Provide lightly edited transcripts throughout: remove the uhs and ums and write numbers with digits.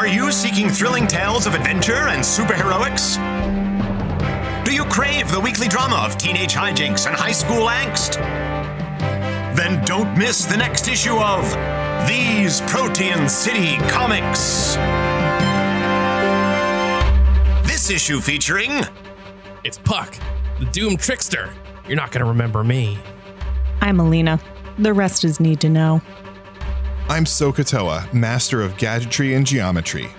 Are you seeking thrilling tales of adventure and superheroics? Do you crave the weekly drama of teenage hijinks and high school angst? Then don't miss the next issue of These Protean City Comics. This issue featuring... It's Puck, the doomed trickster. You're not going to remember me. I'm Alina. The rest is need to know. I'm SoKoToa, master of gadgetry and geometry.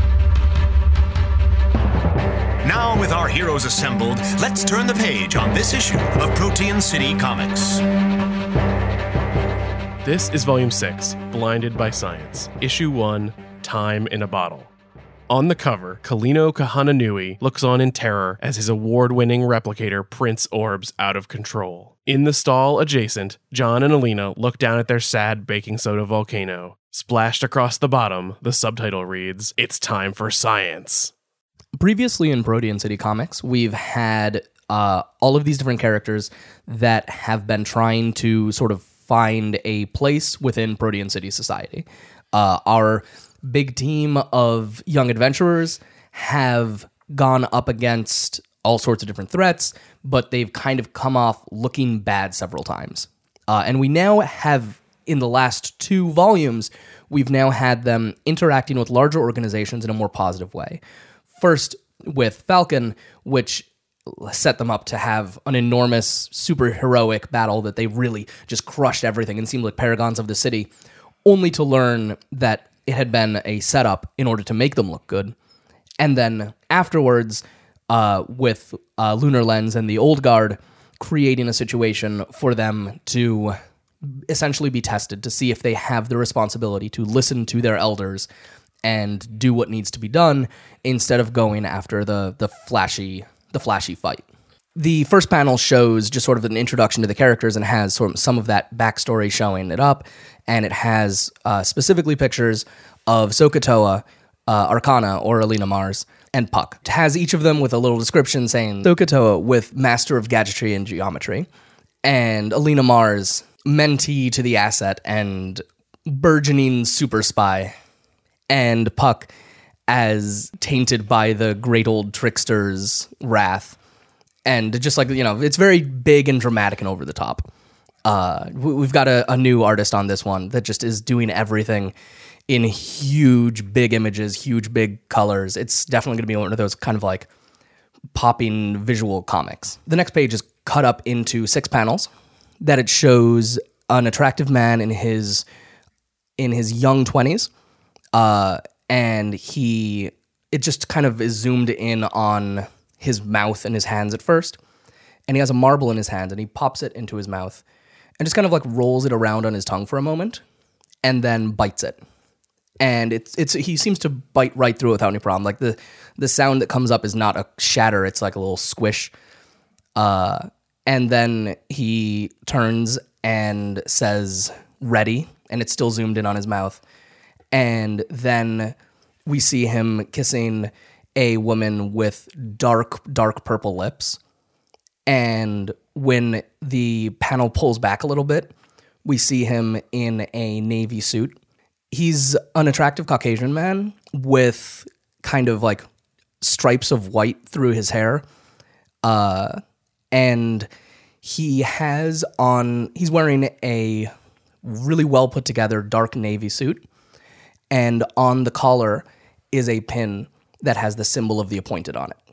Now, with our heroes assembled, let's turn the page on this issue of Protean City Comics. This is Volume 6, Blinded by Science, Issue 1, Time in a Bottle. On the cover, Kalino Kahananui looks on in terror as his award-winning replicator Prince orbs out of control. In the stall adjacent, John and Alina look down at their sad baking soda volcano. Splashed across the bottom, the subtitle reads, "It's time for science." Previously in Protean City Comics, we've had all of these different characters that have been trying to sort of find a place within Protean City society. Our big team of young adventurers have gone up against all sorts of different threats, but they've kind of come off looking bad several times. And we now have, in the last 2 volumes, we've now had them interacting with larger organizations in a more positive way. First, with Falcon, which set them up to have an enormous, super heroic battle that they really just crushed everything and seemed like paragons of the city, only to learn that it had been a setup in order to make them look good. And then afterwards, with Lunar Lens and the Old Guard, creating a situation for them to essentially be tested to see if they have the responsibility to listen to their elders and do what needs to be done instead of going after the flashy fight. The first panel shows just sort of an introduction to the characters and has sort of some of that backstory showing it up, and it has specifically pictures of SoKoToa, Arcana, or Alina Mars, and Puck. It has each of them with a little description saying SoKoToa with Master of Gadgetry and Geometry, and Alina Mars, mentee to the Asset and burgeoning super spy, and Puck as tainted by the great old trickster's wrath. And just like, it's very big and dramatic and over the top. We've got a new artist on this one that just is doing everything in huge, big images, huge, big colors. It's definitely going to be one of those kind of like popping visual comics. The next page is cut up into 6 panels that it shows an attractive man in his young 20s. And it just kind of is zoomed in on his mouth and his hands at first. And he has a marble in his hand and he pops it into his mouth and just kind of like rolls it around on his tongue for a moment and then bites it. And he seems to bite right through it without any problem. Like the sound that comes up is not a shatter, it's like a little squish. And then he turns and says, "Ready," and it's still zoomed in on his mouth. And then we see him kissing a woman with dark, dark purple lips. And when the panel pulls back a little bit, we see him in a navy suit. He's an attractive Caucasian man with kind of like stripes of white through his hair. And he's wearing a really well put together dark navy suit. And on the collar is a pin that has the symbol of the appointed on it.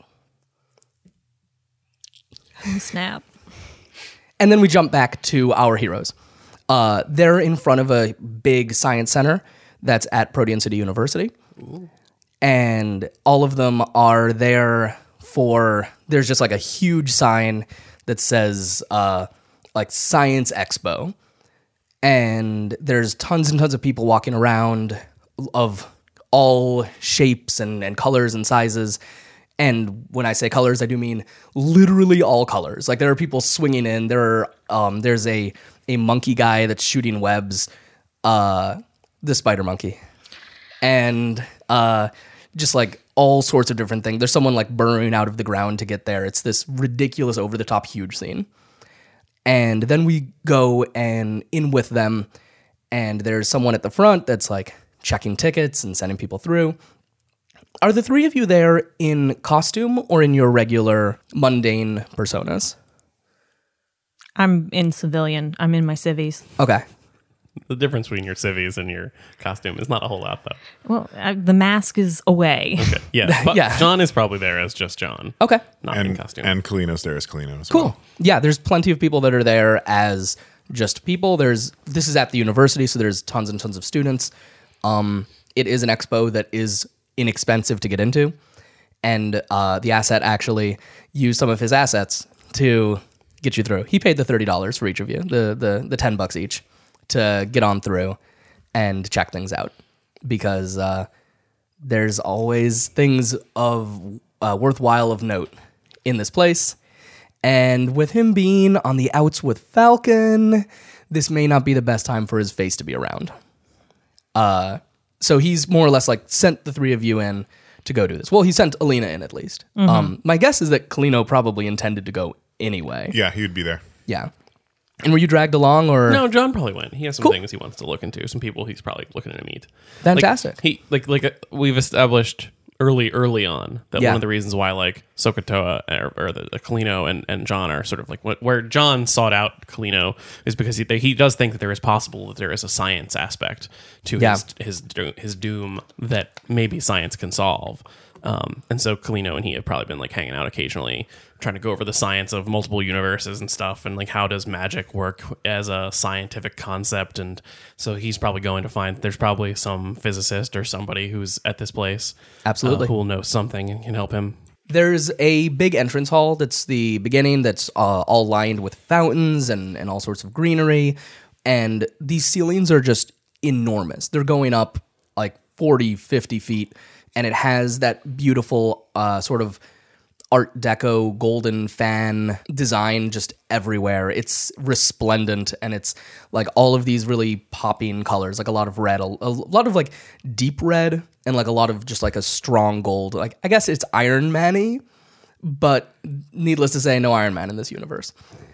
Oh, snap. And then we jump back to our heroes. They're in front of a big science center that's at Protean City University. Ooh. And all of them are there there's just like a huge sign that says like Science Expo. And there's tons and tons of people walking around of all shapes and colors and sizes. And when I say colors, I do mean literally all colors. Like there are people swinging in. There's a monkey guy that's shooting webs, the spider monkey, and just like all sorts of different things. There's someone like burrowing out of the ground to get there. It's this ridiculous, over the top, huge scene. And then we go and in with them, and there's someone at the front that's like checking tickets and sending people through. Are the three of you there in costume or in your regular mundane personas? I'm in civilian. I'm in my civvies. Okay. The difference between your civvies and your costume is not a whole lot, though. Well, the mask is away. Okay. Yeah, but Yeah. John is probably there as just John. Okay. Not in costume. And Kalino's there as Kalino as Cool. well. Yeah, there's plenty of people that are there as just people. This is at the university, so there's tons and tons of students. It is an expo that is inexpensive to get into, and the asset actually used some of his assets to get you through. He paid the $30 for each of you, the $10 each, to get on through and check things out, because there's always things of worthwhile of note in this place. And with him being on the outs with Falcon, this may not be the best time for his face to be around. So he's more or less like sent the three of you in to go do this. Well, he sent Alina in at least. My guess is that Kalino probably intended to go anyway. Yeah, he would be there. Yeah. And were you dragged along, or No, John probably went. He has some Cool. things he wants to look into. Some people he's probably looking to meet. Fantastic. We've established early on that Yeah. one of the reasons why like Sokotoa or the Kalino and John are sort of like where John sought out Kalino is because he does think that there is possible that there is a science aspect to Yeah. his doom that maybe science can solve. And so Kalino and he have probably been like hanging out occasionally, trying to go over the science of multiple universes and stuff, and like how does magic work as a scientific concept. And so he's probably going to find there's probably some physicist or somebody who's at this place, Absolutely. who will know something and can help him. There's a big entrance hall that's the beginning that's all lined with fountains and all sorts of greenery. And these ceilings are just enormous. They're going up like 40, 50 feet. And it has that beautiful sort of Art Deco golden fan design just everywhere. It's resplendent, and it's like all of these really popping colors, like a lot of red, a lot of like deep red, and like a lot of just like a strong gold. Like I guess it's Iron Man-y, but needless to say, no Iron Man in this universe.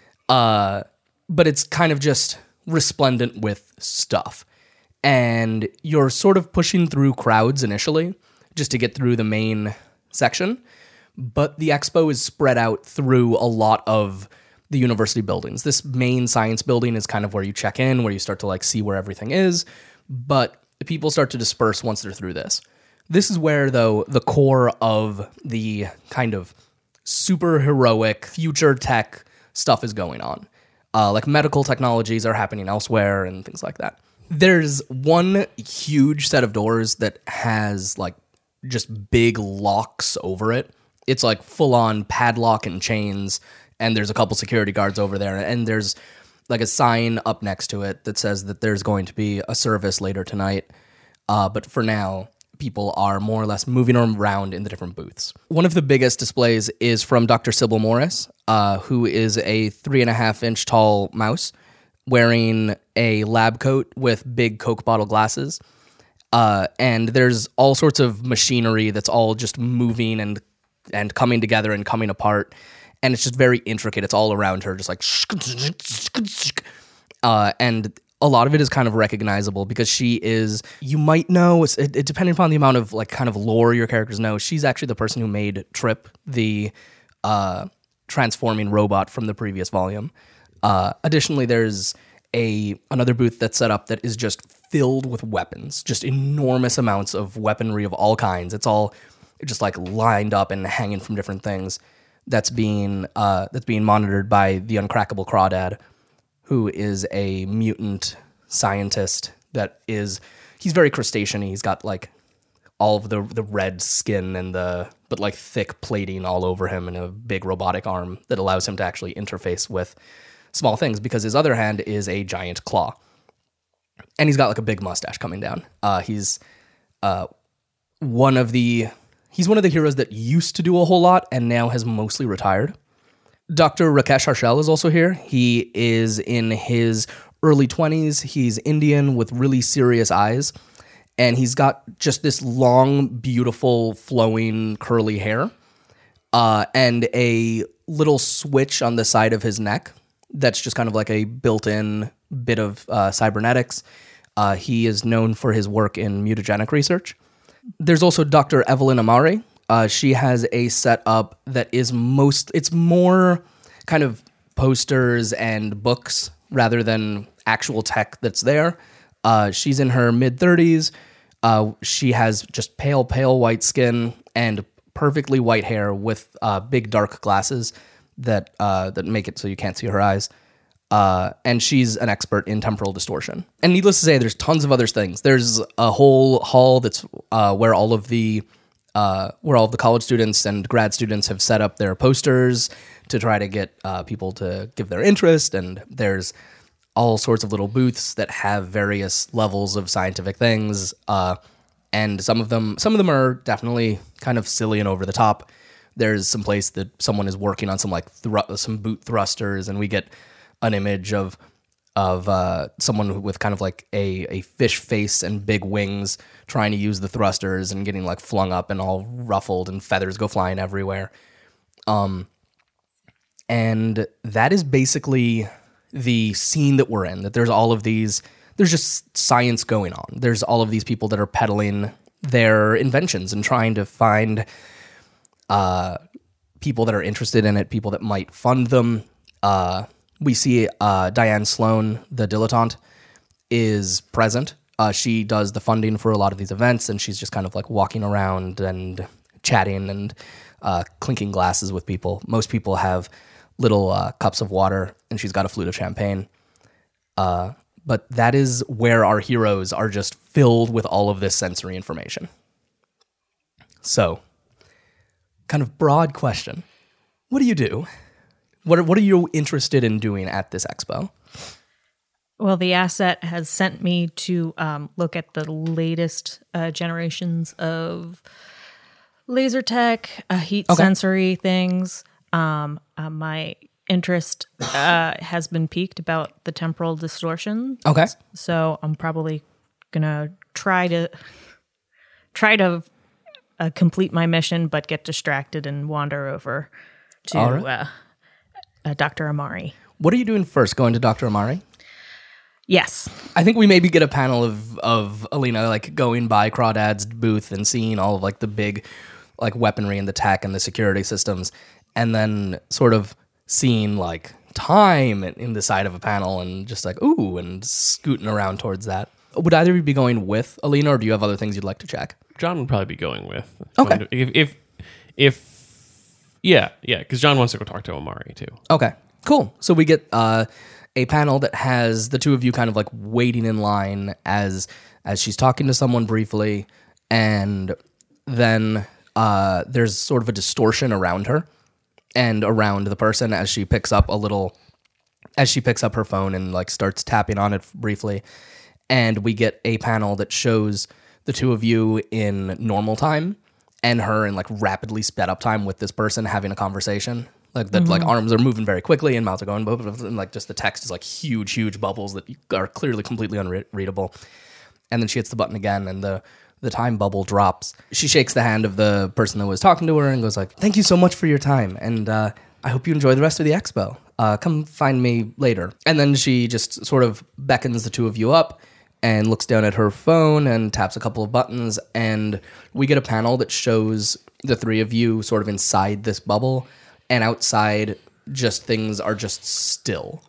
But it's kind of just resplendent with stuff. And you're sort of pushing through crowds initially just to get through the main section. But the expo is spread out through a lot of the university buildings. This main science building is kind of where you check in, where you start to like see where everything is. But the people start to disperse once they're through this. This is where, though, the core of the kind of super heroic future tech stuff is going on. Like medical technologies are happening elsewhere and things like that. There's one huge set of doors that has like just big locks over it. It's like full on padlock and chains, and there's a couple security guards over there, and there's like a sign up next to it that says that there's going to be a service later tonight. But for now, people are more or less moving around in the different booths. One of the biggest displays is from Dr. Sybil Morris, who is a 3.5-inch tall mouse wearing a lab coat with big Coke bottle glasses. And there's all sorts of machinery that's all just moving and coming together and coming apart. And it's just very intricate. It's all around her, just like... and a lot of it is kind of recognizable because she is... You might know, it depending upon the amount of like kind of lore your characters know, she's actually the person who made Trip, the transforming robot from the previous volume. Additionally, there's another booth that's set up that is just filled with weapons, just enormous amounts of weaponry of all kinds. It's all just like lined up and hanging from different things. That's being monitored by the Uncrackable Crawdad, who is a mutant scientist he's very crustacean-y. He's got like all of the red skin but like thick plating all over him and a big robotic arm that allows him to actually interface with small things because his other hand is a giant claw. And he's got like a big mustache coming down. He's one of the heroes that used to do a whole lot and now has mostly retired. Dr. Rakesh Harshel is also here. He is in his early 20s. He's Indian with really serious eyes. And he's got just this long, beautiful, flowing, curly hair. And a little switch on the side of his neck that's just kind of like a built-in bit of cybernetics. He is known for his work in mutagenic research. There's also Dr. Evelyn Amari. She has a setup that is it's more kind of posters and books rather than actual tech that's there. She's in her mid-30s. She has just pale white skin and perfectly white hair with big dark glasses that make it so you can't see her eyes. And she's an expert in temporal distortion. And needless to say, there's tons of other things. There's a whole hall that's where all of the college students and grad students have set up their posters to try to get people to give their interest. And there's all sorts of little booths that have various levels of scientific things. And some of them are definitely kind of silly and over the top. There's some place that someone is working on some some boot thrusters, and we get an image of someone with kind of like a fish face and big wings trying to use the thrusters and getting like flung up and all ruffled and feathers go flying everywhere. And that is basically the scene that we're in, that there's all of these, there's just science going on. There's all of these people that are peddling their inventions and trying to find people that are interested in it, people that might fund them. We see Diane Sloan, the dilettante, is present. She does the funding for a lot of these events, and she's just kind of like walking around and chatting and clinking glasses with people. Most people have little cups of water, and she's got a flute of champagne. But that is where our heroes are just filled with all of this sensory information. So, kind of broad question. What do you do? What are you interested in doing at this expo? Well, the asset has sent me to look at the latest generations of laser tech, heat sensory things. My interest has been piqued about the temporal distortion. Okay. So I'm probably gonna try to complete my mission, but get distracted and wander over to Dr. Amari. What are you doing first? Going to Dr. Amari? Yes. I think we maybe get a panel of Alina like going by Crawdad's booth and seeing all of like the big like weaponry and the tech and the security systems, and then sort of seeing like time in the side of a panel and just like ooh and scooting around towards that. Would either of you be going with Alina, or do you have other things you'd like to check? John would probably be going with. Okay. Because John wants to go talk to Amari too. Okay, cool. So we get a panel that has the two of you kind of like waiting in line as she's talking to someone briefly, and then there's sort of a distortion around her and around the person as she picks up her phone and like starts tapping on it briefly. And we get a panel that shows the two of you in normal time and her in like rapidly sped up time with this person having a conversation. Like that, like arms are moving very quickly and mouths are going, and like just the text is like huge bubbles that are clearly completely unreadable. And then she hits the button again, and the time bubble drops. She shakes the hand of the person that was talking to her and goes like, "Thank you so much for your time, and I hope you enjoy the rest of the expo. Come find me later." And then she just sort of beckons the two of you up and looks down at her phone and taps a couple of buttons, and we get a panel that shows the three of you sort of inside this bubble, and outside just things are just still.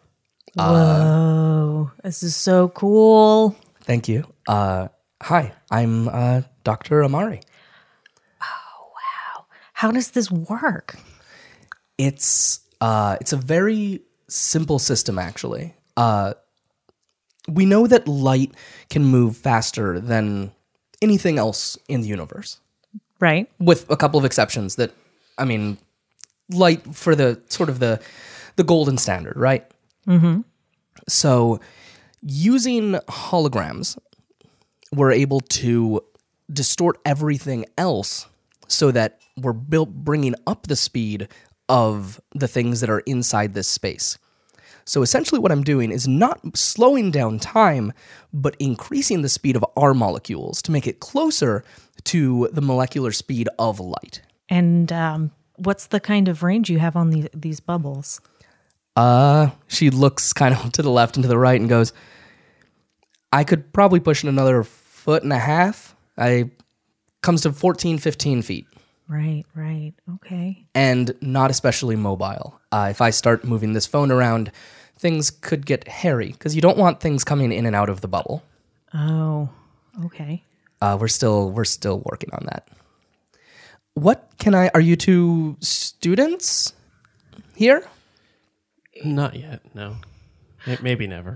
Whoa, this is so cool. Thank you. Hi, I'm Dr. Amari. Oh, wow. How does this work? It's a very simple system, actually. We know that light can move faster than anything else in the universe. Right. With a couple of exceptions that, I mean, light for the sort of the golden standard, right? Mm-hmm. So using holograms, we're able to distort everything else so that we're bringing up the speed of the things that are inside this space. So essentially what I'm doing is not slowing down time, but increasing the speed of our molecules to make it closer to the molecular speed of light. And what's the kind of range you have on these bubbles? She looks kind of to the left and to the right and goes, I could probably push in another 1.5 feet. I comes to 14, 15 feet. Right. Okay. And not especially mobile. If I start moving this phone around, things could get hairy because you don't want things coming in and out of the bubble. Oh, okay. We're still working on that. Are you two students here? Not yet, no. Maybe never.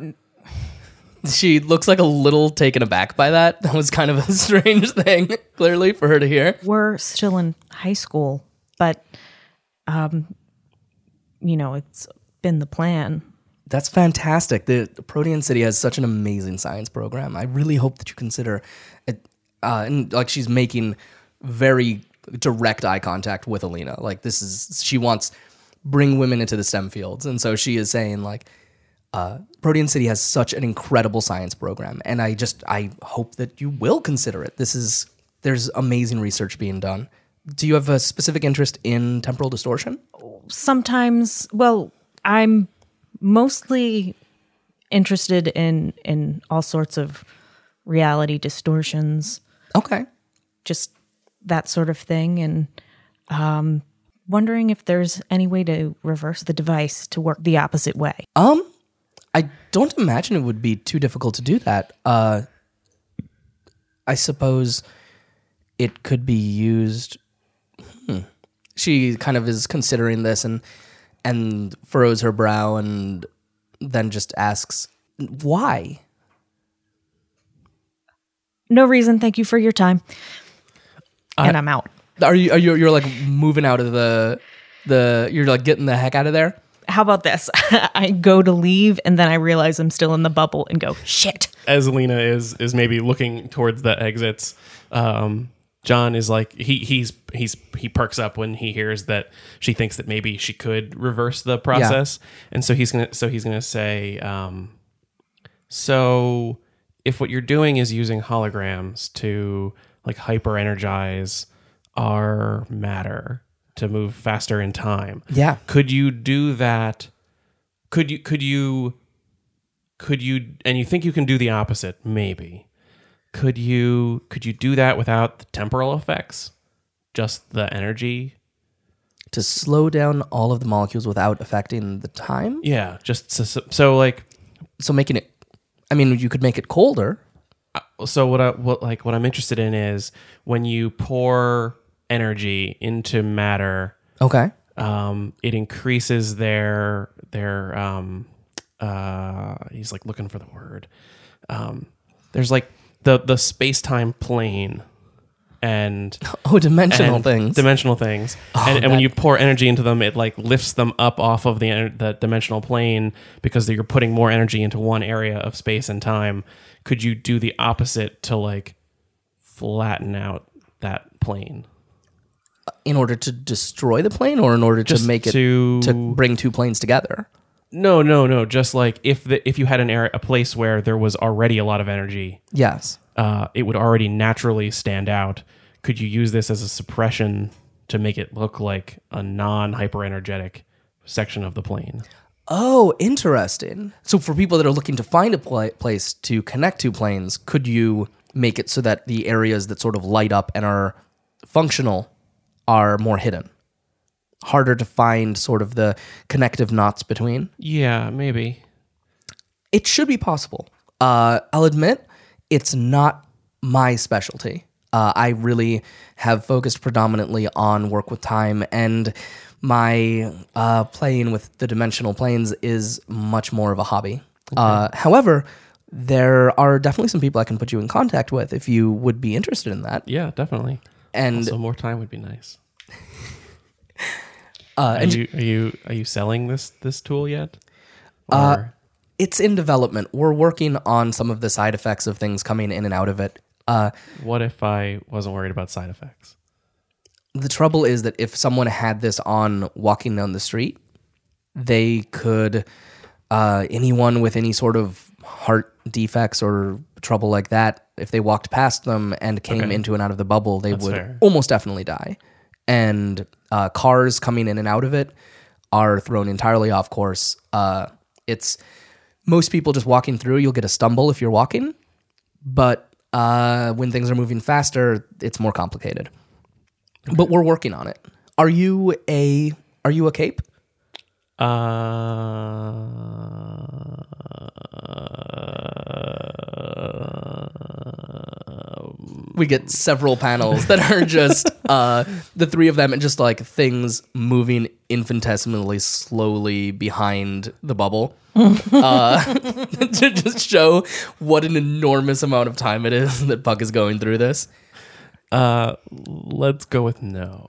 She looks like a little taken aback by that. That was kind of a strange thing, clearly, for her to hear. We're still in high school, but, it's been the plan. That's fantastic. The Protean City has such an amazing science program. I really hope that you consider it. And like she's making very direct eye contact with Alina. Like she wants bring women into the STEM fields, and so she is saying like, Protean City has such an incredible science program, and I hope that you will consider it. There's amazing research being done. Do you have a specific interest in temporal distortion? Sometimes, I'm mostly interested in all sorts of reality distortions. Okay. Just that sort of thing, and wondering if there's any way to reverse the device to work the opposite way. I don't imagine it would be too difficult to do that. I suppose it could be used. She kind of is considering this and furrows her brow and then just asks, why? No reason. Thank you for your time. And I'm out. You're like moving out of you're like getting the heck out of there? How about this? I go to leave and then I realize I'm still in the bubble and go, shit. As Alina is maybe looking towards the exits, John is like he perks up when he hears that she thinks that maybe she could reverse the process, and so he's gonna say, so if what you're doing is using holograms to like hyper energize our matter to move faster in time. Yeah. Could you do that? Could you and you think you can do the opposite, maybe. Could you do that without the temporal effects? Just the energy? To slow down all of the molecules without affecting the time? Yeah, just so like so making it you could make it colder. So what I'm interested in is when you pour energy into matter, okay, it increases their he's like looking for the word. There's like the space-time plane and dimensional things. And when you pour energy into them, it like lifts them up off of the dimensional plane because you're putting more energy into one area of space and time. Could you do the opposite to like flatten out that plane? In order to destroy the plane, or in order to make it to bring two planes together? No. Just like if you had a place where there was already a lot of energy, yes, it would already naturally stand out. Could you use this as a suppression to make it look like a non-hyper-energetic section of the plane? Oh, interesting. So for people that are looking to find a place to connect two planes, could you make it so that the areas that sort of light up and are functional are more hidden? Harder to find sort of the connective knots between? Yeah, maybe. It should be possible. I'll admit, it's not my specialty. I really have focused predominantly on work with time, and my playing with the dimensional planes is much more of a hobby. Okay. However, there are definitely some people I can put you in contact with if you would be interested in that. Yeah, definitely. And also more time would be nice. Are you selling this tool yet? It's in development. We're working on some of the side effects of things coming in and out of it. What if I wasn't worried about side effects? The trouble is that if someone had this on walking down the street, they could, anyone with any sort of heart defects or trouble like that, if they walked past them and came into and out of the bubble, they would almost definitely die. And cars coming in and out of it are thrown entirely off course. It's most people just walking through, you'll get a stumble if you're walking, but When things are moving faster, it's more complicated. Okay. But we're working on it. Are you a cape? We get several panels that are just the three of them and just like things moving infinitesimally slowly behind the bubble to just show what an enormous amount of time it is that Puck is going through this. Let's go with no.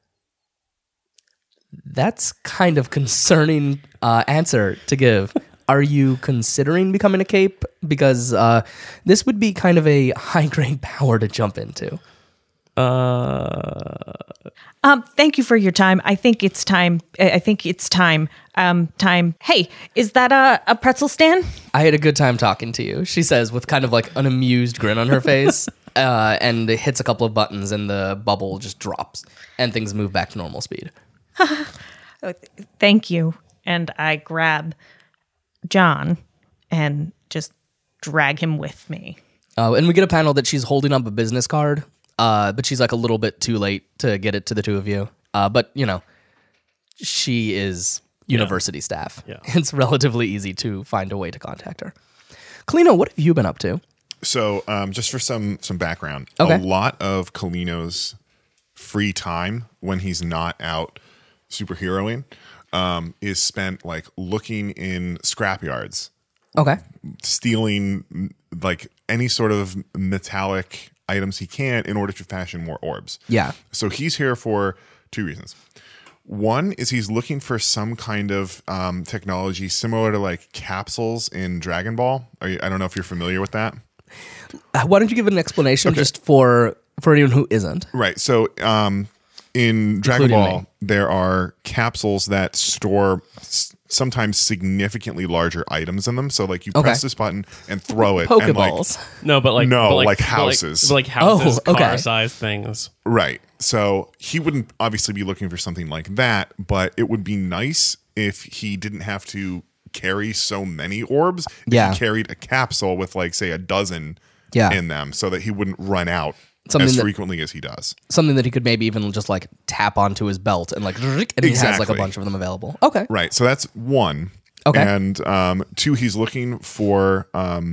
That's kind of concerning answer to give. Are you considering becoming a cape? Because this would be kind of a high-grade power to jump into. Thank you for your time. I think it's time. Time. Hey, is that a pretzel stand? I had a good time talking to you, she says with kind of like an amused grin on her face, and it hits a couple of buttons and the bubble just drops and things move back to normal speed. Thank you. And I grab John and just drag him with me. And we get a panel that she's holding up a business card, but she's like a little bit too late to get it to the two of you. But, you know, she is university staff. Yeah. It's relatively easy to find a way to contact her. Kalino, what have you been up to? So just for some background, Okay. A lot of Kalino's free time when he's not out superheroing is spent like looking in scrapyards, Okay. stealing like any sort of metallic items he can in order to fashion more orbs. Yeah. So he's here for two reasons. One is he's looking for some kind of technology similar to like capsules in Dragon Ball. I don't know if you're familiar with that. Why don't you give an explanation just for anyone who isn't? Right. So in Dragon Including Ball, me. there are capsules that store sometimes significantly larger items in them. So like you press this button and throw it. And Pokeballs. No, but like houses. like houses, Oh, okay. car-sized things. Right. So he wouldn't obviously be looking for something like that, but it would be nice if he didn't have to carry so many orbs. If Yeah. he carried a capsule with like, say, a dozen in them so that he wouldn't run out as frequently as he does. Something that he could maybe even just like tap onto his belt and like, and he has like a Exactly. bunch of them available. Okay. Right. So that's one. Okay. And two, he's looking for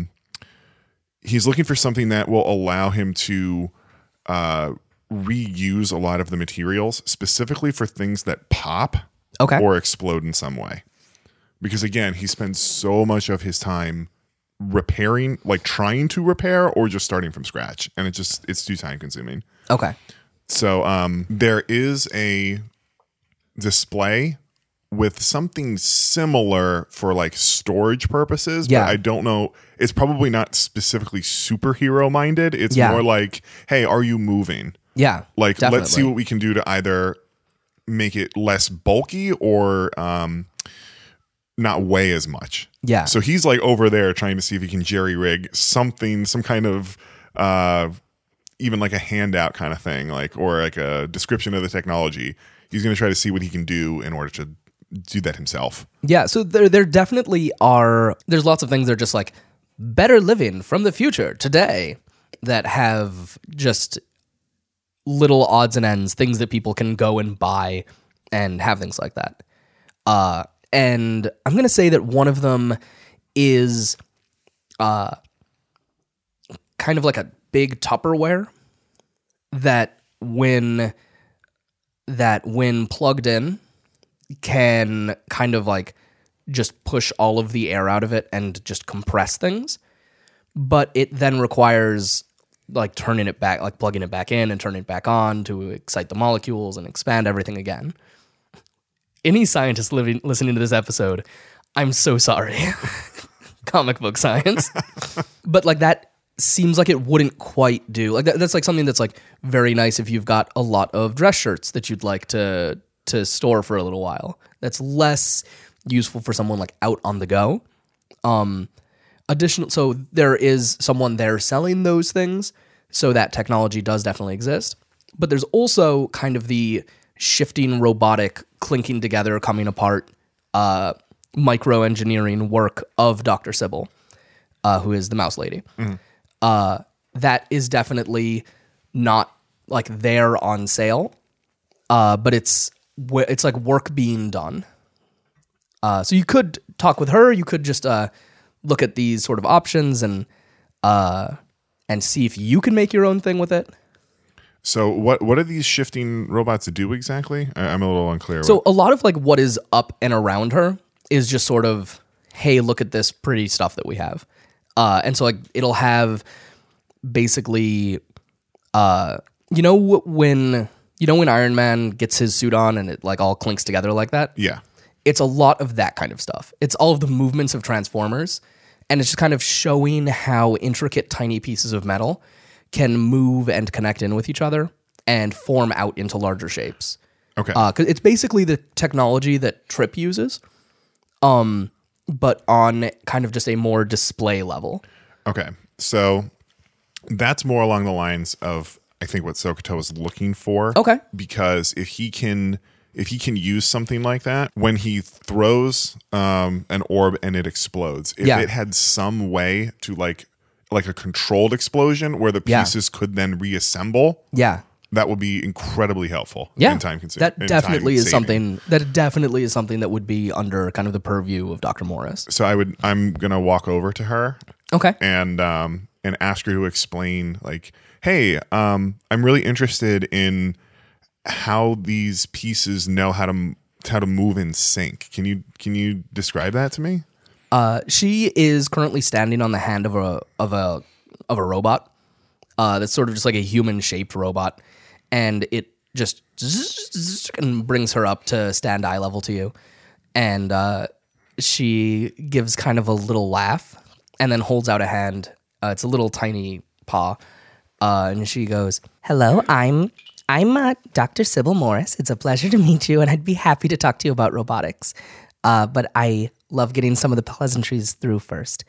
something that will allow him to reuse a lot of the materials, specifically for things that pop or explode in some way. Because again, he spends so much of his time repairing, like trying to repair or just starting from scratch. And it's too time consuming. Okay. So there is a display with something similar for like storage purposes, Yeah. but I don't know. It's probably not specifically superhero minded. It's Yeah. more like, hey, are you moving? Yeah. Like, definitely. let's see what we can do to either make it less bulky or not weigh as much. Yeah. So he's like over there trying to see if he can jerry rig something, some kind of even like a handout kind of thing, like, or like a description of the technology. He's going to try to see what he can do in order to do that himself. Yeah, so there definitely are, there's lots of things that are just like better living from the future today that have just little odds and ends, things that people can go and buy and have things like that. And I'm going to say that one of them is kind of like a big Tupperware that when plugged in can kind of like just push all of the air out of it and just compress things. But it then requires like turning it back, like plugging it back in and turning it back on to excite the molecules and expand everything again. Any scientist listening to this episode, I'm so sorry. Comic book science. But like that seems like it wouldn't quite do. Like that's like something that's like very nice if you've got a lot of dress shirts that you'd like to store for a little while. That's less useful for someone like out on the go. So there is someone there selling those things, so that technology does definitely exist. But there's also kind of the shifting robotic, clinking together, coming apart, micro-engineering work of Dr. Sybil, who is the mouse lady. that is definitely not like there on sale, but it's like work being done. So you could talk with her. You could just look at these sort of options and see if you can make your own thing with it. So what do these shifting robots do exactly? I'm a little unclear. So a lot of like what is up and around her is just sort of, hey, look at this pretty stuff that we have. And so like it'll have basically, when Iron Man gets his suit on and it like all clinks together like that? Yeah. It's a lot of that kind of stuff. It's all of the movements of Transformers, and it's just kind of showing how intricate tiny pieces of metal can move and connect in with each other and form out into larger shapes. Okay. 'Cause it's basically the technology that Trip uses, but on kind of just a more display level. Okay. So that's more along the lines of, I think, what SoHo is looking for. Okay. Because if he can use something like that, when he throws an orb and it explodes, if it had some way to like a controlled explosion where the pieces could then reassemble, that would be incredibly helpful. Yeah, in time consuming. That definitely is something that would be under kind of the purview of Dr. Morris. So I'm gonna walk over to her, okay, and ask her to explain, like, hey, I'm really interested in how these pieces know how to move in sync. Can you describe that to me? She is currently standing on the hand of a robot. That's sort of just like a human shaped robot, and it just and brings her up to stand eye level to you, and she gives kind of a little laugh and then holds out a hand. It's a little tiny paw, and she goes, "Hello, I'm Dr. Sybil Morris. It's a pleasure to meet you, and I'd be happy to talk to you about robotics. But I love getting some of the pleasantries through first.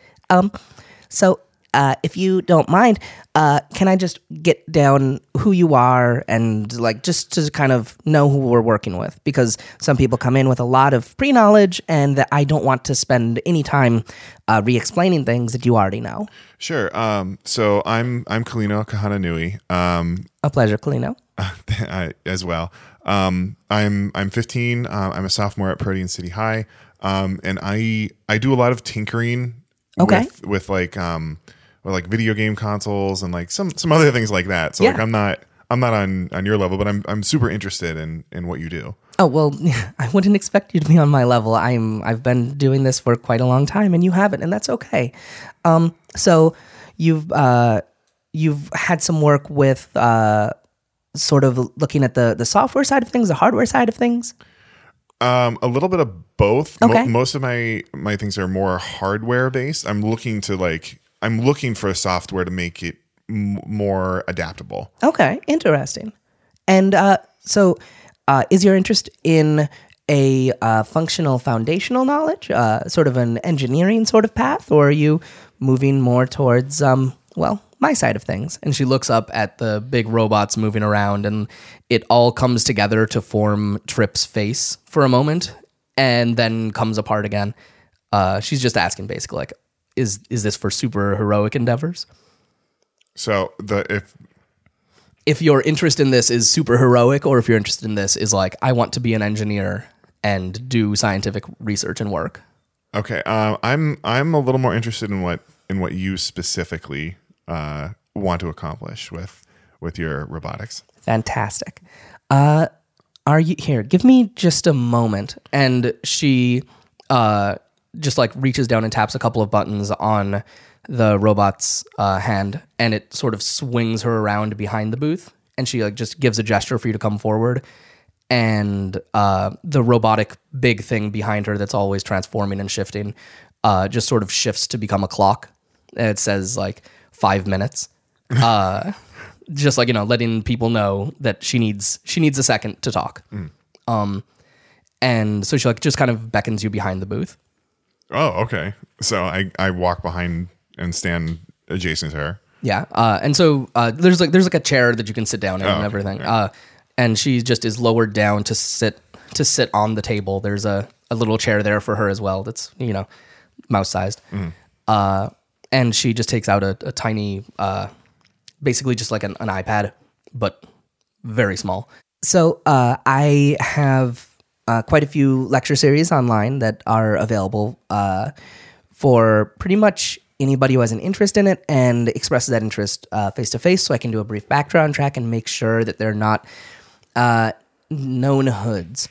So if you don't mind, can I just get down who you are and like just to kind of know who we're working with? Because some people come in with a lot of pre-knowledge, and that I don't want to spend any time re-explaining things that you already know." Sure. So I'm Kalino Kahananui. A pleasure, Kalino. As well. I'm 15. I'm a sophomore at Protean City High. And I do a lot of tinkering with like video game consoles and like some other things like that. So like I'm not on your level, but I'm super interested in what you do. Oh, well, I wouldn't expect you to be on my level. I've been doing this for quite a long time, and you haven't, and that's okay. So you've had some work with sort of looking at the software side of things, the hardware side of things? A little bit of both. Okay. Most of my things are more hardware based. I'm looking for software to make it more adaptable. Okay, interesting. And so is your interest in a functional foundational knowledge, sort of an engineering sort of path, or are you moving more towards, my side of things? And she looks up at the big robots moving around, and it all comes together to form Trip's face for a moment, and then comes apart again. She's just asking basically, like, is this for super heroic endeavors? So if your interest in this is super heroic, or if your interest in this is like, I want to be an engineer and do scientific research and work. Okay, I'm a little more interested in what you specifically want to accomplish with your robotics. Fantastic. Are you here? Give me just a moment. And she just like reaches down and taps a couple of buttons on the robot's hand, and it sort of swings her around behind the booth. And she like just gives a gesture for you to come forward. And the robotic big thing behind her that's always transforming and shifting just sort of shifts to become a clock. And it says like 5 minutes. Just like, letting people know that she needs a second to talk. And so she like just kind of beckons you behind the booth. Oh, okay. So I walk behind and stand adjacent to her. Yeah. And so there's like a chair that you can sit down in and everything. Okay. And she just is lowered down to sit on the table. There's a little chair there for her as well. That's, mouse sized. And she just takes out a tiny basically just like an iPad, but very small. So I have quite a few lecture series online that are available for pretty much anybody who has an interest in it and expresses that interest face-to-face, so I can do a brief background track and make sure that they're not known hoods.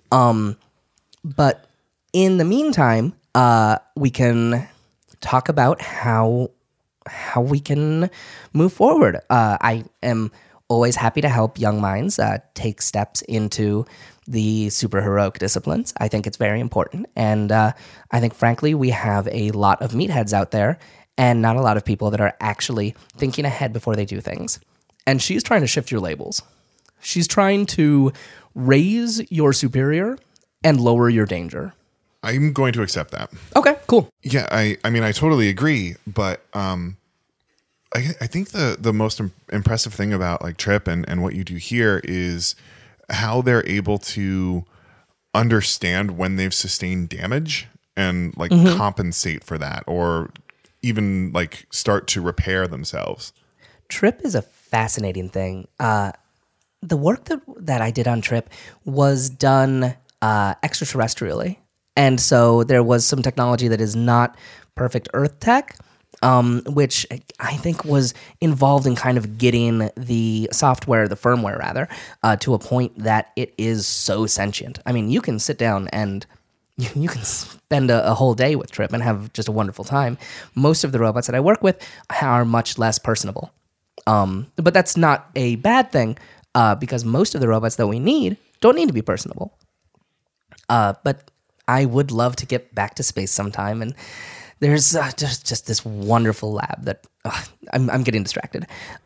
But in the meantime, we can talk about how we can move forward. I am always happy to help young minds take steps into the superheroic disciplines. I think it's very important. And I think, frankly, we have a lot of meatheads out there and not a lot of people that are actually thinking ahead before they do things. And she's trying to shift your labels. She's trying to raise your superior and lower your danger. I'm going to accept that. Okay, cool. Yeah, I mean, I totally agree, but I think the most impressive thing about like Trip and what you do here is how they're able to understand when they've sustained damage and like compensate for that, or even like start to repair themselves. Trip is a fascinating thing. The work that I did on Trip was done extraterrestrially. And so there was some technology that is not perfect Earth tech, which I think was involved in kind of getting the software, the firmware rather, to a point that it is so sentient. I mean, you can sit down and you can spend a whole day with Trip and have just a wonderful time. Most of the robots that I work with are much less personable. But that's not a bad thing, because most of the robots that we need don't need to be personable. But I would love to get back to space sometime, and there's just this wonderful lab that I'm getting distracted.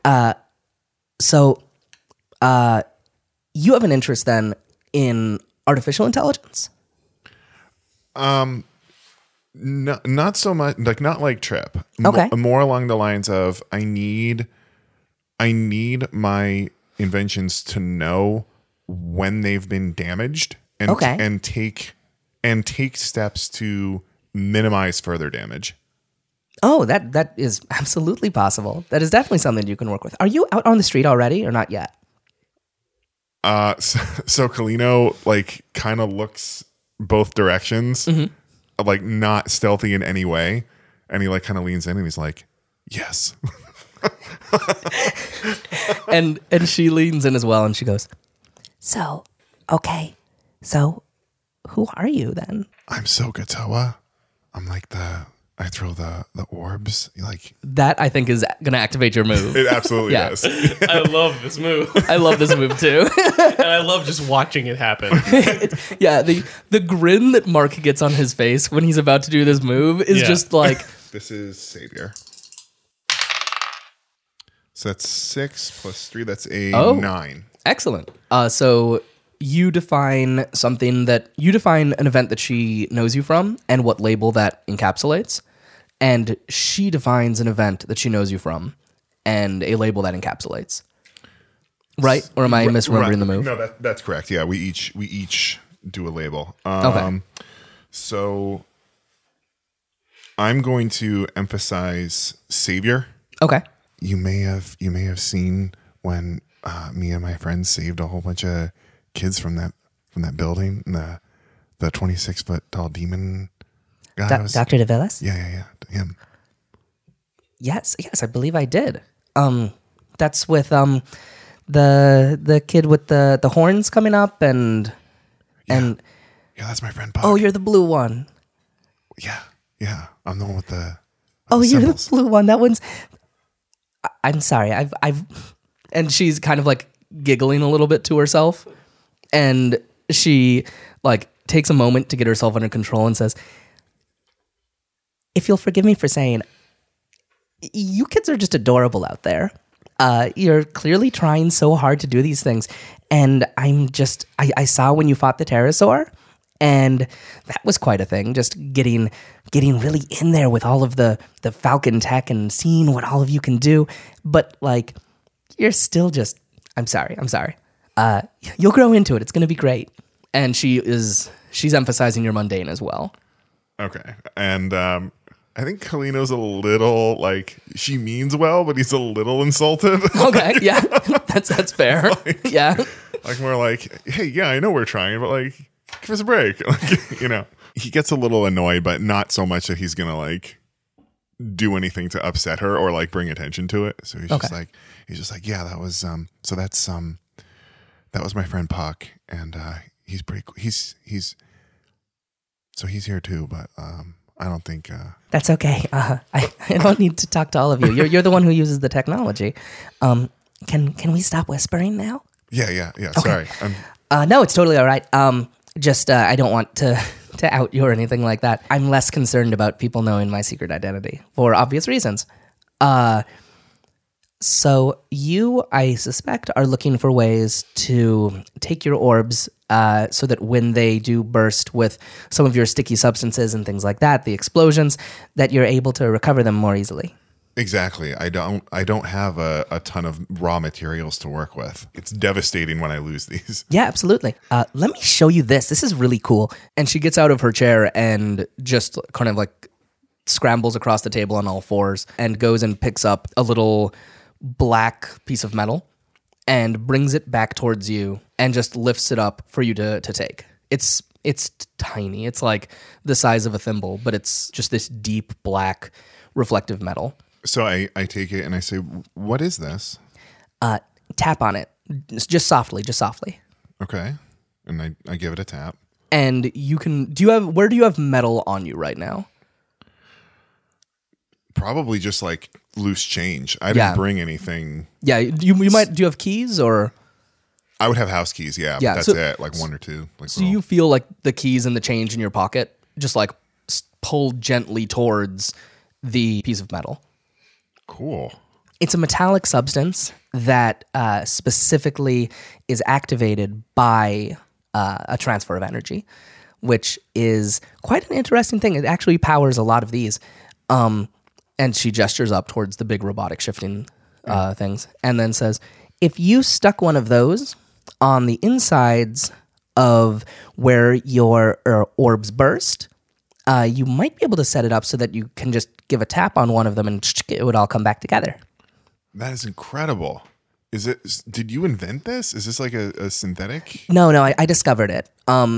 So you have an interest then in artificial intelligence? Not so much, like not like Trip. Okay. More along the lines of I need my inventions to know when they've been damaged and take steps to minimize further damage. Oh, that is absolutely possible. That is definitely something you can work with. Are you out on the street already or not yet? So Kalino like kind of looks both directions, like not stealthy in any way, and he like kind of leans in and he's like, "Yes." and she leans in as well, and she goes, "So, okay, so who are you then?" I'm Sokotoa. I'm like I throw the orbs. Like that, I think is gonna activate your move. It absolutely does. I love this move. I love this move too. And I love just watching it happen. Yeah, the grin that Mark gets on his face when he's about to do this move is just like this is Savior. So that's 6 plus 3. That's a 9. Excellent. So you define an event that she knows you from and what label that encapsulates, and she defines an event that she knows you from and a label that encapsulates. Right? Or am I misremembering the move? No, that's correct. Yeah, we each do a label. Okay. So I'm going to emphasize Savior. Okay. You may have seen when me and my friends saved a whole bunch of kids from that building, the 26-foot tall demon guy. Dr. DeVillis? Yeah, him. Yes, I believe I did. That's with the kid with the horns coming up and yeah, that's my friend Puck. Oh, you're the blue one. Yeah, I'm the one with the you're symbols. the blue one. That one's. I'm sorry. I've and she's kind of like giggling a little bit to herself, and she like takes a moment to get herself under control and says, "If you'll forgive me for saying, you kids are just adorable out there. You're clearly trying so hard to do these things, and I saw when you fought the pterosaur, and that was quite a thing. Just getting really in there with all of the Falcon tech and seeing what all of you can do. But like, you're still just. I'm sorry. You'll grow into it. It's gonna be great." And she's emphasizing your mundane as well. Okay, and I think Kalino's a little like she means well, but he's a little insulted. Okay, yeah, that's fair. Like, yeah, like more like, hey, yeah, I know we're trying, but like, give us a break. Like, you know, he gets a little annoyed, but not so much that he's gonna like do anything to upset her or like bring attention to it. So he's just like, yeah, that was that was my friend Puck, and he's pretty cool. He's here too, but I don't think that's okay. I don't need to talk to all of you. You're the one who uses the technology. Can we stop whispering now? Yeah. Okay. Sorry. No, it's totally all right. Just I don't want to out you or anything like that. I'm less concerned about people knowing my secret identity for obvious reasons. So you, I suspect, are looking for ways to take your orbs so that when they do burst with some of your sticky substances and things like that, the explosions, that you're able to recover them more easily. Exactly. I don't have a ton of raw materials to work with. It's devastating when I lose these. Yeah, absolutely. Let me show you this. This is really cool. And she gets out of her chair and just kind of like scrambles across the table on all fours and goes and picks up a little black piece of metal and brings it back towards you and just lifts it up for you to take. It's tiny. It's like the size of a thimble, but it's just this deep black reflective metal. So I take it and I say, what is this? Tap on it. Just softly. Okay. And I give it a tap. And you can, where do you have metal on you right now? Probably just like loose change. I didn't bring anything. Yeah. You might, do you have keys or? I would have house keys. Yeah. But that's it. Like one or two. Like so you feel like the keys and the change in your pocket just like pull gently towards the piece of metal. Cool. It's a metallic substance that specifically is activated by a transfer of energy, which is quite an interesting thing. It actually powers a lot of these. And she gestures up towards the big robotic shifting things and then says, if you stuck one of those on the insides of where your orbs burst, you might be able to set it up so that you can just give a tap on one of them and it would all come back together. That is incredible. Did you invent this? Is this like a synthetic? No, I discovered it.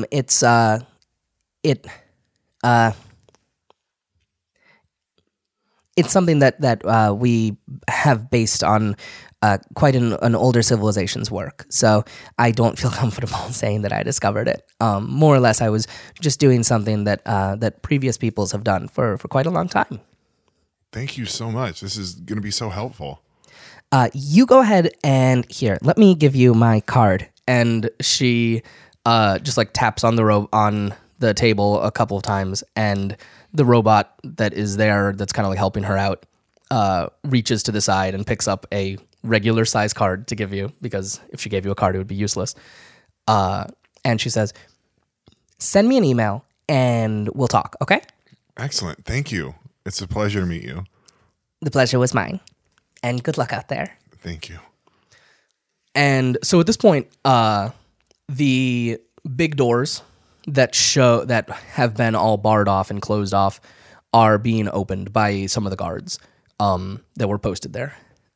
It's something that we have based on quite an older civilization's work. So I don't feel comfortable saying that I discovered it. More or less, I was just doing something that previous peoples have done for quite a long time. Thank you so much. This is going to be so helpful. You go ahead and here, let me give you my card. And she just like taps on the table a couple of times, and the robot that is there that's kind of like helping her out reaches to the side and picks up a regular size card to give you, because if she gave you a card, it would be useless. And she says, send me an email and we'll talk, okay? Excellent. Thank you. It's a pleasure to meet you. The pleasure was mine. And good luck out there. Thank you. And so at this point, the big doors that have been all barred off and closed off are being opened by some of the guards that were posted there.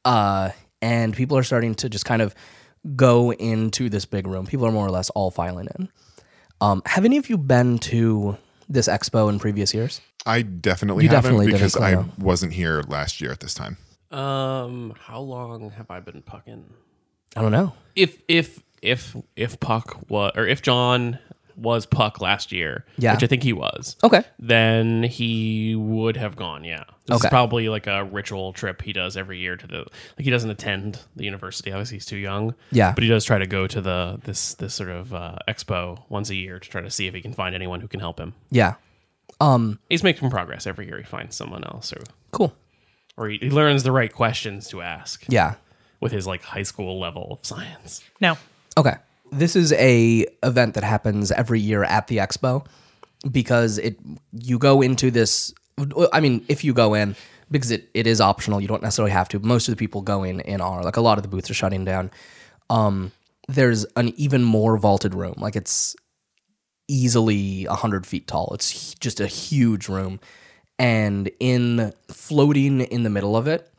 And people are starting to just kind of go into this big room. People are more or less all filing in. Have any of you been to this expo in previous years? I definitely haven't, because I wasn't here last year at this time. How long have I been pucking? I don't know. If Puck was, or if John was Puck last year, yeah, which I think he was. Okay. Then he would have gone, yeah. This is probably like a ritual trip he does every year he doesn't attend the university, obviously he's too young. Yeah. But he does try to go to this sort of expo once a year to try to see if he can find anyone who can help him. Yeah. He's making progress every year. He finds someone else cool. Or he learns the right questions to ask. Yeah. With his like high school level of science. No. Okay. This is a event that happens every year at the expo, because you go into this. I mean, if you go in, because it is optional, you don't necessarily have to. Most of the people going in are, like, a lot of the booths are shutting down. There's an even more vaulted room. Like, it's easily 100 feet tall. It's just a huge room. And floating in the middle of it,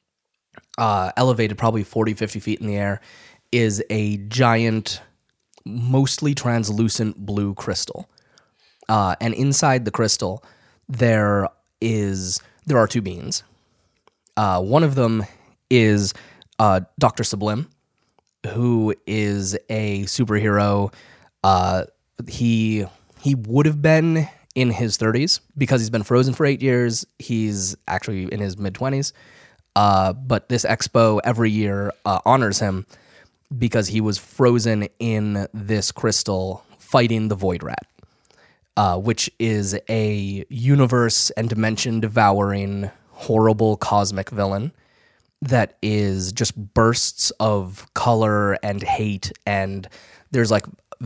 elevated probably 40, 50 feet in the air, is a giant, mostly translucent blue crystal. And inside the crystal, there are two beings. One of them is Dr. Sublime, who is a superhero. He would have been in his 30s because he's been frozen for 8 years. He's actually in his mid-20s. But this expo every year honors him because he was frozen in this crystal fighting the Void Rat, which is a universe and dimension-devouring, horrible cosmic villain that is just bursts of color and hate, and there's like a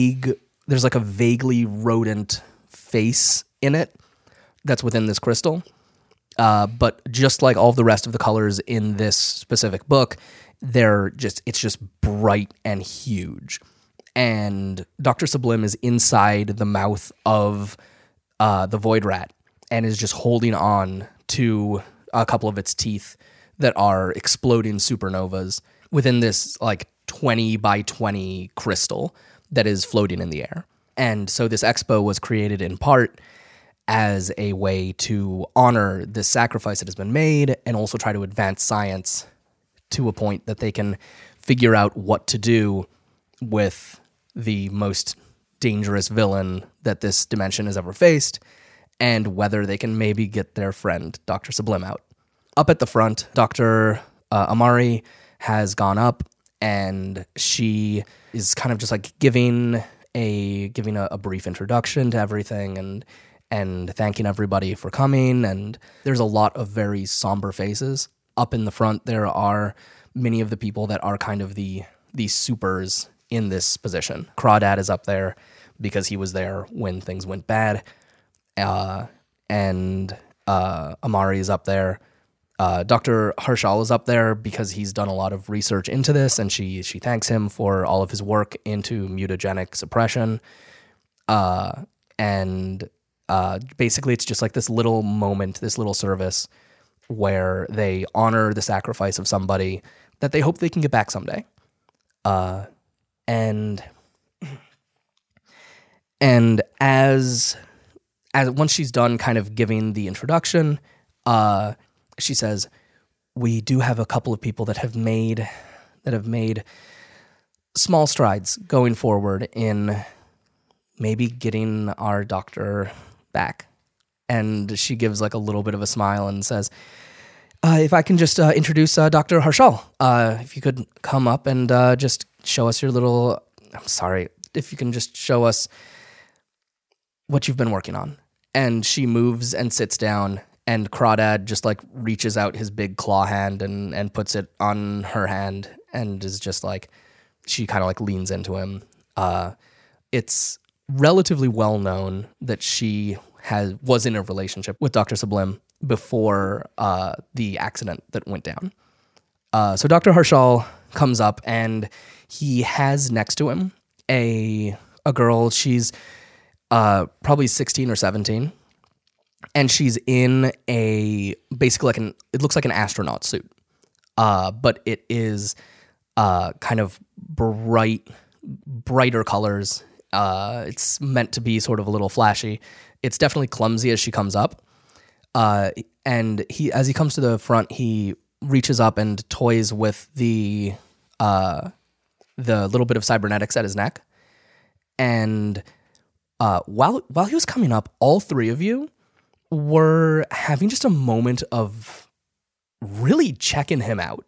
vaguely rodent face in it that's within this crystal. But just like all the rest of the colors in this specific book, it's just bright and huge. And Dr. Sublime is inside the mouth of the Void Rat and is just holding on to a couple of its teeth that are exploding supernovas within this like 20 by 20 crystal that is floating in the air. And so this expo was created in part as a way to honor this sacrifice that has been made and also try to advance science to a point that they can figure out what to do with the most dangerous villain that this dimension has ever faced, and whether they can maybe get their friend Dr. Sublime out. Up at the front, Dr. Amari has gone up, and she is kind of just like giving a brief introduction to everything and thanking everybody for coming. And there's a lot of very somber faces. Up in the front, there are many of the people that are kind of the supers in this position. Crawdad is up there because he was there when things went bad. And Amari is up there. Dr. Harshal is up there because he's done a lot of research into this, and she thanks him for all of his work into mutagenic suppression. And basically it's just like this little moment, this little service where they honor the sacrifice of somebody that they hope they can get back someday. And as once she's done kind of giving the introduction, she says, we do have a couple of people that have made small strides going forward in maybe getting our doctor back. And she gives like a little bit of a smile and says, if I can just introduce Dr. Harshal, if you could come up and just show us if you can just show us what you've been working on. And she moves and sits down, and Crawdad just like reaches out his big claw hand and puts it on her hand, and is just like, she kind of like leans into him. It's relatively well known that she was in a relationship with Dr. Sublime before the accident that went down. So Dr. Harshal comes up, and he has next to him a girl. She's probably 16 or 17. And she's in basically like it looks like an astronaut suit. But it is kind of brighter colors. It's meant to be sort of a little flashy. It's definitely clumsy as she comes up. And as he comes to the front, he reaches up and toys with the little bit of cybernetics at his neck. And while he was coming up, all three of you were having just a moment of really checking him out.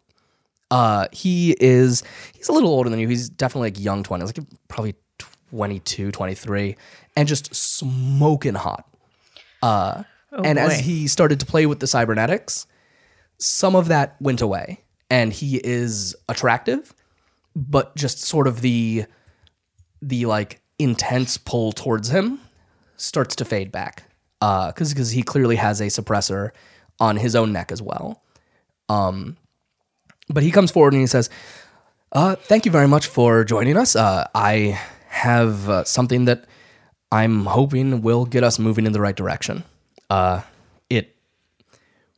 He's a little older than you. He's definitely like young 20s, like probably 22, 23, and just smoking hot. As he started to play with the cybernetics, some of that went away, and he is attractive, but just sort of the like intense pull towards him starts to fade back. Because he clearly has a suppressor on his own neck as well. But he comes forward and he says, thank you very much for joining us. I have something that I'm hoping will get us moving in the right direction.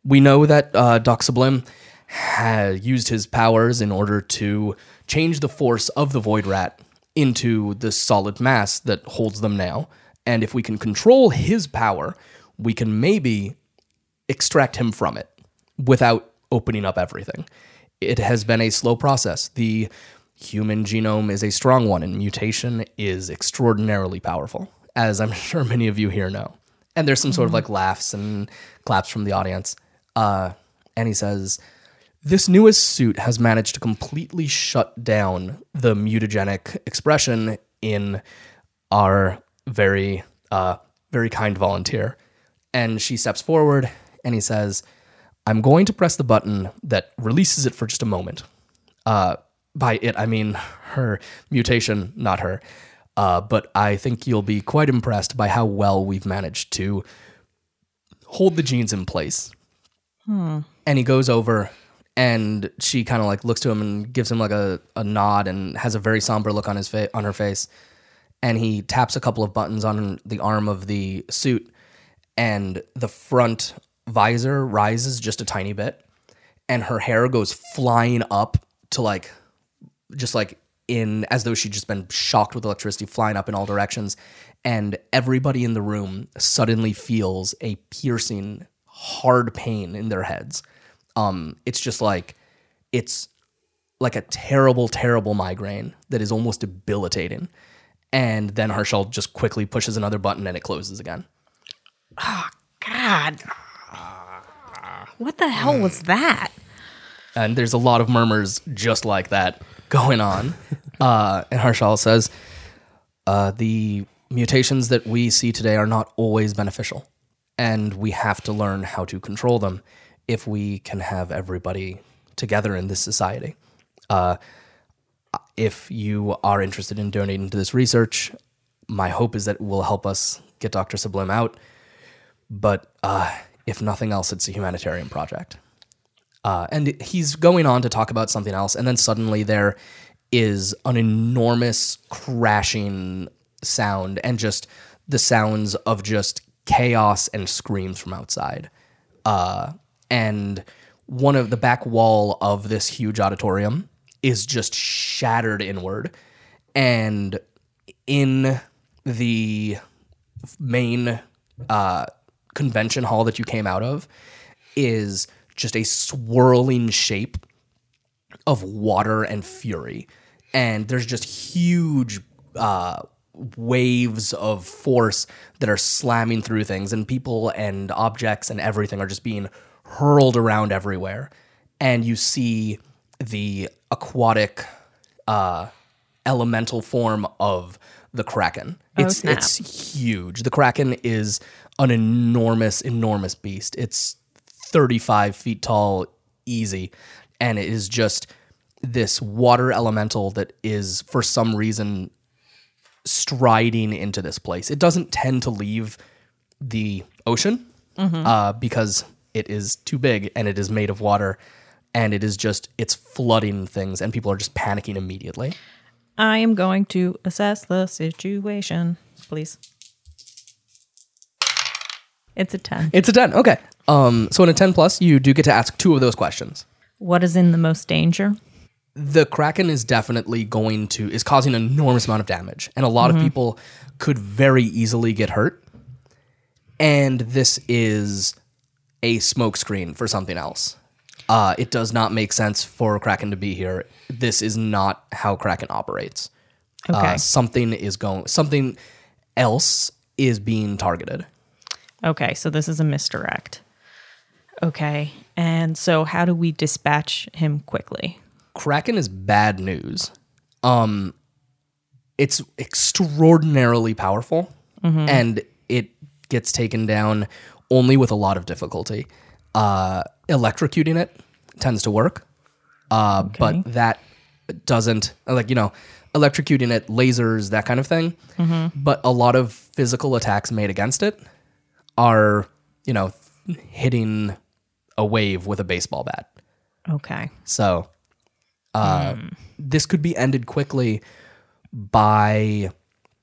We know that Doc Sublime had used his powers in order to change the force of the Void Rat into the solid mass that holds them now. And if we can control his power, we can maybe extract him from it without opening up everything. It has been a slow process. The human genome is a strong one, and mutation is extraordinarily powerful, as I'm sure many of you here know. And there's some sort of like laughs and claps from the audience. And he says, this newest suit has managed to completely shut down the mutagenic expression in our very, very kind volunteer. And she steps forward and he says, I'm going to press the button that releases it for just a moment. By it, I mean her mutation, not her. But I think you'll be quite impressed by how well we've managed to hold the genes in place. And he goes over and she kind of like looks to him and gives him like a nod and has a very somber look on her face. And he taps a couple of buttons on the arm of the suit, and the front visor rises just a tiny bit, and her hair goes flying up to like, just like in, as though she'd just been shocked with electricity, flying up in all directions. And everybody in the room suddenly feels a piercing, hard pain in their heads. It's just like, it's like a terrible, terrible migraine that is almost debilitating. And then Herschel just quickly pushes another button and it closes again. Oh, God. What the hell was that? And there's a lot of murmurs just like that going on. And Herschel says, the mutations that we see today are not always beneficial. And we have to learn how to control them if we can have everybody together in this society. If you are interested in donating to this research, my hope is that it will help us get Dr. Sublime out. But if nothing else, it's a humanitarian project. And he's going on to talk about something else, and then suddenly there is an enormous crashing sound and just the sounds of just chaos and screams from outside. And one of the back wall of this huge auditorium is just shattered inward. And in the main convention hall that you came out of is just a swirling shape of water and fury. And there's just huge waves of force that are slamming through things, and people and objects and everything are just being hurled around everywhere. And you see the aquatic elemental form of the Kraken. It's huge. The Kraken is an enormous, enormous beast. It's 35 feet tall, easy. And it is just this water elemental that is, for some reason, striding into this place. It doesn't tend to leave the ocean because it is too big and it is made of water, and it is just, it's flooding things, and people are just panicking immediately. I am going to assess the situation, please. It's a 10. It's a 10, okay. So in a 10 plus, you do get to ask 2 of those questions. What is in the most danger? The Kraken is definitely is causing an enormous amount of damage, and a lot of people could very easily get hurt. And this is a smokescreen for something else. It does not make sense for Kraken to be here. This is not how Kraken operates. Okay. Something else is being targeted. Okay, so this is a misdirect. Okay, and so how do we dispatch him quickly? Kraken is bad news. It's extraordinarily powerful, and it gets taken down only with a lot of difficulty. Electrocuting it tends to work, but that doesn't, electrocuting it, lasers, that kind of thing. But a lot of physical attacks made against it are, hitting a wave with a baseball bat. Okay. So this could be ended quickly by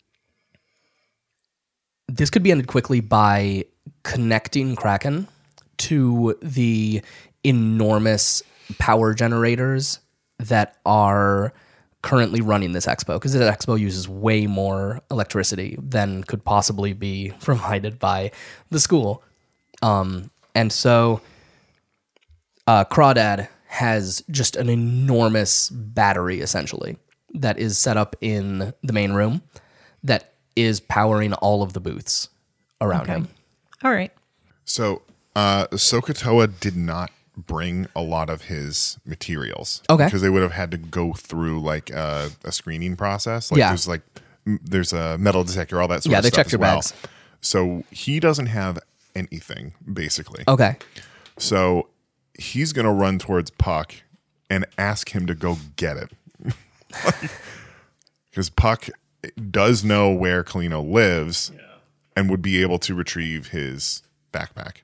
connecting Kraken to the enormous power generators that are currently running this expo, because this expo uses way more electricity than could possibly be provided by the school. And so Crawdad has just an enormous battery, essentially, that is set up in the main room that is powering all of the booths around him. All right. So SOHCAHTOA did not bring a lot of his materials. Okay. Because they would have had to go through like a screening process. Like there's a metal detector, all that sort of stuff. Yeah, they check your bags. So he doesn't have anything, basically. Okay. So he's going to run towards Puck and ask him to go get it. Because Puck does know where Kalino lives and would be able to retrieve his backpack.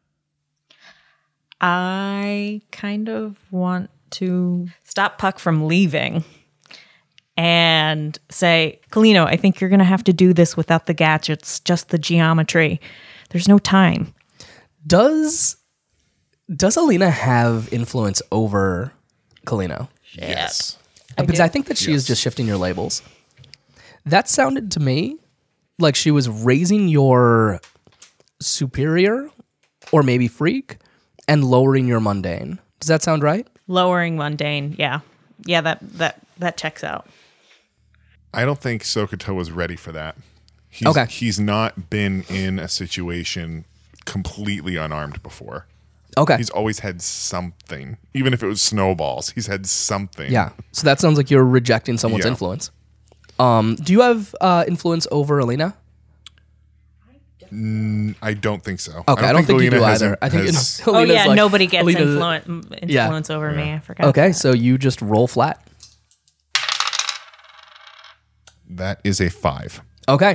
I kind of want to stop Puck from leaving and say, Kalino, I think you're going to have to do this without the gadgets, just the geometry. There's no time. Does Alina have influence over Kalino? Yes. Because I think that she is just shifting your labels. That sounded to me like she was raising your superior or maybe freak and lowering your mundane. Does that sound right? Lowering mundane, yeah. Yeah, that checks out. I don't think SOHCAHTOA was ready for that. He's not been in a situation completely unarmed before. Okay. He's always had something. Even if it was snowballs, he's had something. Yeah. So that sounds like you're rejecting someone's influence. Do you have influence over Alina? I don't think so. Okay, I don't think you do either. I think nobody gets influence over me. I forgot. Okay, so you just roll flat. That is a 5. Okay.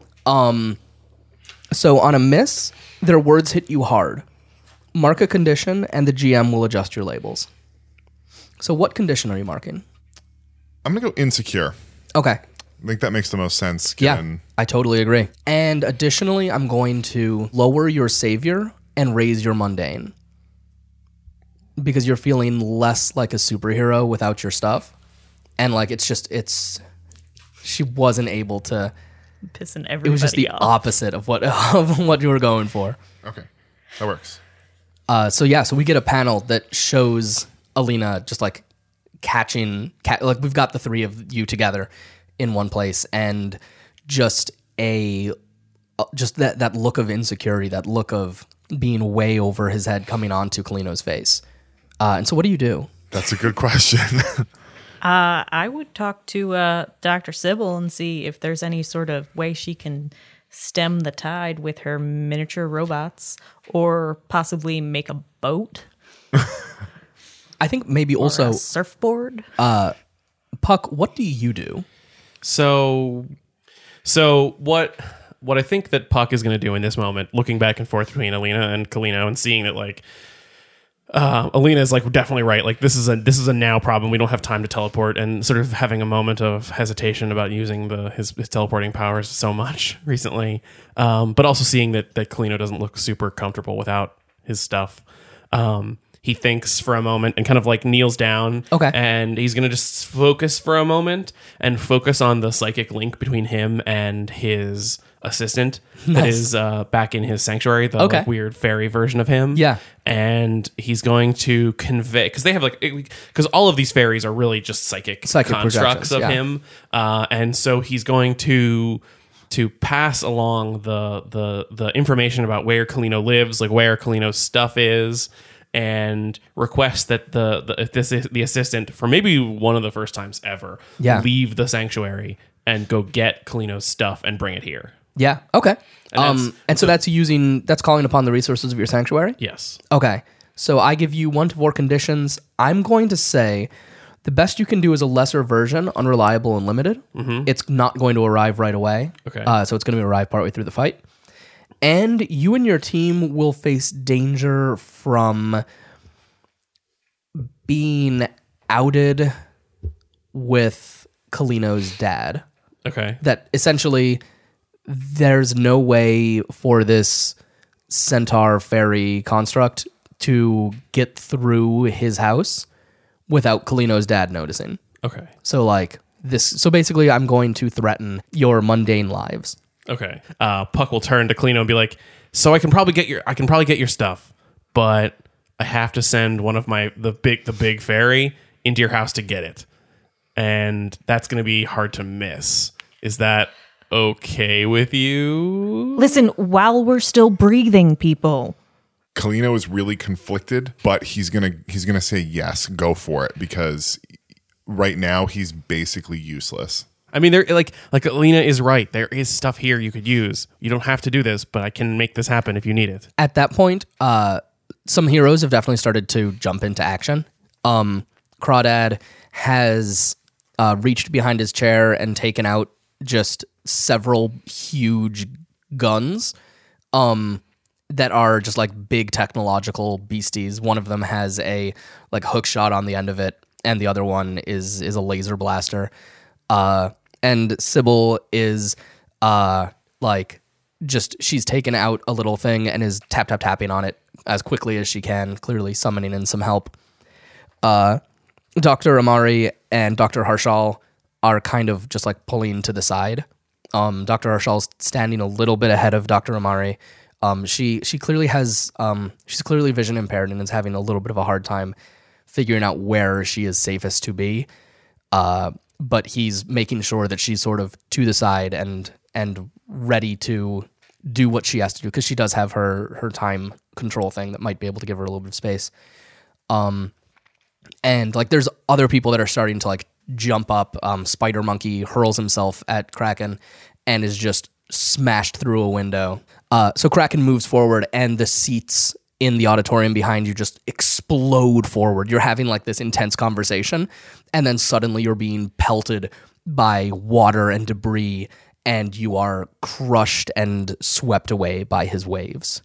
So on a miss, their words hit you hard. Mark a condition, and the GM will adjust your labels. So what condition are you marking? I'm going to go insecure. Okay. I think that makes the most sense. Yeah, I totally agree. And additionally, I'm going to lower your savior and raise your mundane. Because you're feeling less like a superhero without your stuff. And like, she wasn't able to... Pissing everybody off. It was just the opposite of what you were going for. Okay, that works. So we get a panel that shows Alina just like like we've got the three of you together in one place, and just that look of insecurity, that look of being way over his head coming onto Kalino's face. And so what do you do? That's a good question. I would talk to Dr. Sybil and see if there's any sort of way she can stem the tide with her miniature robots, or possibly make a boat. I think maybe also a surfboard. Puck, what do you do? So what I think that Puck is going to do in this moment, looking back and forth between Alina and Kalino and seeing that like Alina is like definitely right. Like this is a now problem. We don't have time to teleport, and sort of having a moment of hesitation about using his teleporting powers so much recently. But also seeing that Kalino doesn't look super comfortable without his stuff. He thinks for a moment and kind of like kneels down. Okay. And he's going to just focus for a moment and focus on the psychic link between him and his assistant that is back in his sanctuary, the like, weird fairy version of him. Yeah. And he's going to convey, because they have because all of these fairies are really just psychic constructs of him. And so he's going to pass along the information about where Kalino lives, like where Kalino's stuff is, and request that the assistant, for maybe one of the first times ever, leave the sanctuary and go get Kalino's stuff and bring it here. Yeah. Okay. And so that's calling upon the resources of your sanctuary? Yes. Okay. So I give you 1 to 4 conditions. I'm going to say the best you can do is a lesser version, unreliable and limited. Mm-hmm. It's not going to arrive right away. Okay. So it's going to arrive partway through the fight. And you and your team will face danger from being outed with Kalino's dad. Okay. That essentially there's no way for this centaur fairy construct to get through his house without Kalino's dad noticing. Okay. So like this. So basically, I'm going to threaten your mundane lives. Okay. Puck will turn to Kalino and be like, "So I can probably get your stuff, but I have to send one of the big fairy into your house to get it, and that's going to be hard to miss. Is that okay with you?" Listen, while we're still breathing, people. Kalino is really conflicted, but he's gonna say yes, go for it, because right now he's basically useless. I mean, there like Alina is right. There is stuff here you could use. You don't have to do this, but I can make this happen if you need it. At that point, some heroes have definitely started to jump into action. Crawdad has reached behind his chair and taken out just several huge guns that are just like big technological beasties. One of them has a like hook shot on the end of it, and the other one is a laser blaster. And Sybil is she's taken out a little thing and is tapping on it as quickly as she can, clearly summoning in some help. Dr. Amari and Dr. Harshal are kind of just like pulling to the side. Dr. Harshal's standing a little bit ahead of Dr. Amari. She clearly has she's clearly vision impaired and is having a little bit of a hard time figuring out where she is safest to be. But he's making sure that she's sort of to the side and ready to do what she has to do, because she does have her time control thing that might be able to give her a little bit of space. And like there's other people that are starting to like jump up. Spider Monkey hurls himself at Kraken and is just smashed through a window. So Kraken moves forward and the seats in the auditorium behind you just explode forward. You're having like this intense conversation, and then suddenly you're being pelted by water and debris, and you are crushed and swept away by his waves.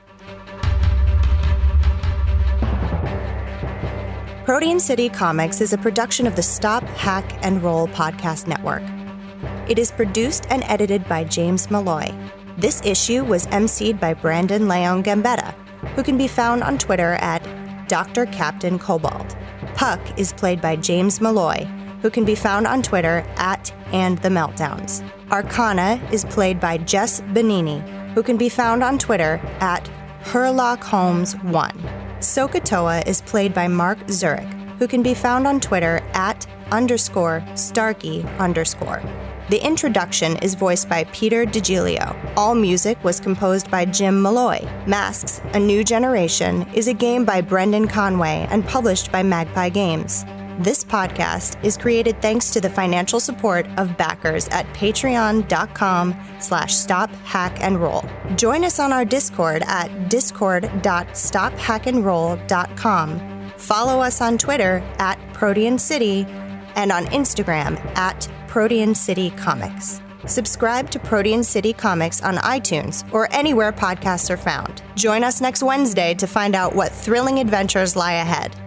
Protean City Comics is a production of the Stop, Hack, and Roll podcast network. It is produced and edited by James Malloy. This issue was emceed by Brandon Leon Gambetta, who can be found on Twitter at Dr. Captain Cobalt. Puck is played by James Malloy, who can be found on Twitter at And the Meltdowns. Arcana is played by Jess Benini, who can be found on Twitter at HerlockHolmes1. Sokotoa is played by Mark Zurich, who can be found on Twitter at _Starkey_. The introduction is voiced by Peter DiGilio. All music was composed by Jim Malloy. Masks: A New Generation is a game by Brendan Conway and published by Magpie Games. This podcast is created thanks to the financial support of backers at patreon.com/stophackandroll. Join us on our Discord at discord.stophackandroll.com. Follow us on Twitter at Protean City and on Instagram at Protean City Comics. Subscribe to Protean City Comics on iTunes or anywhere podcasts are found. Join us next Wednesday to find out what thrilling adventures lie ahead.